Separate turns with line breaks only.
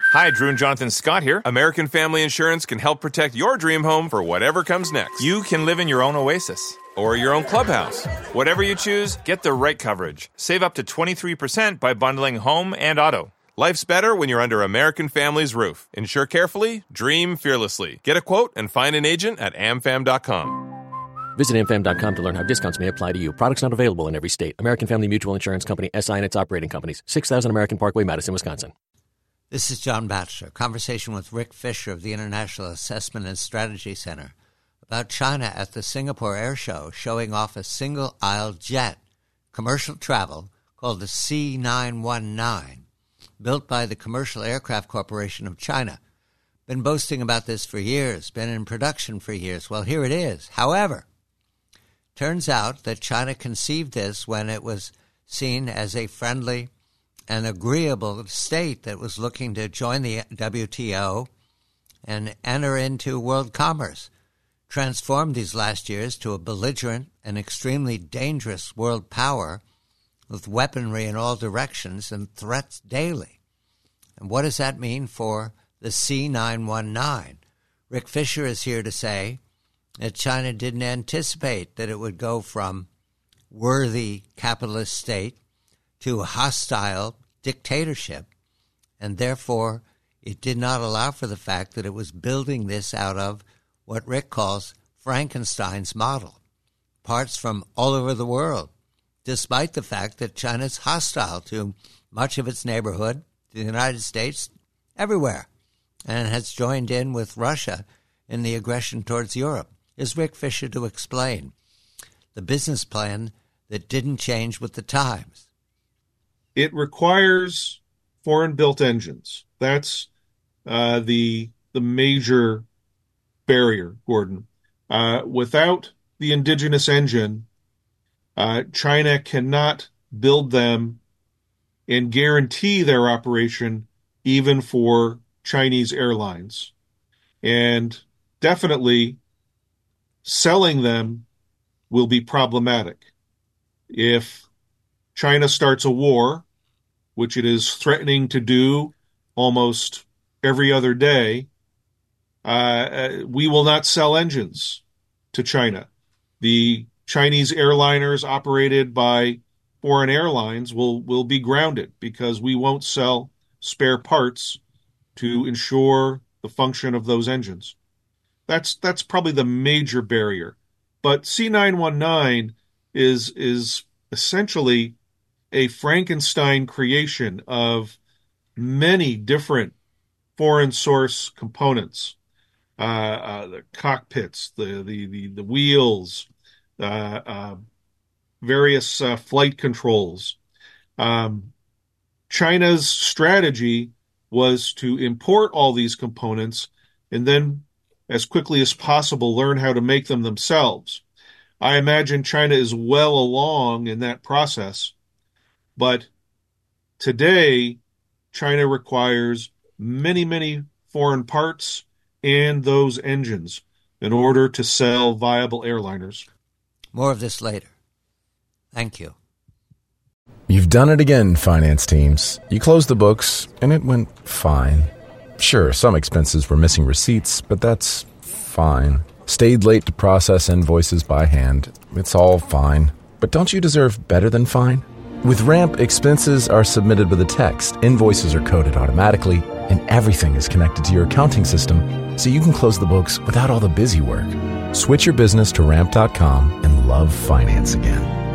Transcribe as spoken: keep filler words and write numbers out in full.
Hi, Drew and Jonathan Scott here. American Family Insurance can help protect your dream home for whatever comes next. You can live in your own oasis or your own clubhouse. Whatever you choose, get the right coverage. Save up to twenty-three percent by bundling home and auto. Life's better when you're under American Family's roof. Insure carefully, dream fearlessly. Get a quote and find an agent at a m fam dot com.
Visit a m fam dot com to learn how discounts may apply to you. Products not available in every state. American Family Mutual Insurance Company, S I and its operating companies. six thousand American Parkway, Madison, Wisconsin.
This is John Batchelor. Conversation with Rick Fisher of the International Assessment and Strategy Center about China at the Singapore Air Show, showing off a single-aisle jet, commercial travel, called the C nine one nine, built by the Commercial Aircraft Corporation of China. Been boasting about this for years, been in production for years. Well, here it is. However, turns out that China conceived this when it was seen as a friendly and agreeable state that was looking to join the W T O and enter into world commerce, transformed these last years to a belligerent and extremely dangerous world power with weaponry in all directions and threats daily. And what does that mean for the C nine one nine? Rick Fisher is here to say that China didn't anticipate that it would go from worthy capitalist state to a hostile dictatorship, and therefore it did not allow for the fact that it was building this out of what Rick calls Frankenstein's model, parts from all over the world, despite the fact that China's hostile to much of its neighborhood, the United States, everywhere, and has joined in with Russia in the aggression towards Europe. Is Rick Fisher to explain the business plan that didn't change with the times?
It requires foreign-built engines. That's uh, the the major barrier, Gordon. Uh, without the indigenous engine, uh, China cannot build them and guarantee their operation even for Chinese airlines. And definitely selling them will be problematic. If China starts a war, which it is threatening to do almost every other day, uh, we will not sell engines to China. The Chinese airliners operated by foreign airlines will, will be grounded because we won't sell spare parts to ensure the function of those engines. That's that's probably the major barrier. But C nine one nine is is essentially a Frankenstein creation of many different foreign source components, uh, uh, the cockpits, the the the, the wheels, uh, uh, various uh, flight controls. Um, China's strategy was to import all these components and then, as quickly as possible, learn how to make them themselves. I imagine China is well along in that process. But today, China requires many, many foreign parts and those engines in order to sell viable airliners.
More of this later. Thank you.
You've done it again, finance teams. You closed the books, and it went fine. Sure, some expenses were missing receipts, but that's fine. Stayed late to process invoices by hand. It's all fine. But don't you deserve better than fine? With Ramp, expenses are submitted with a text, invoices are coded automatically, and everything is connected to your accounting system, so you can close the books without all the busy work. Switch your business to ramp dot com and love finance again.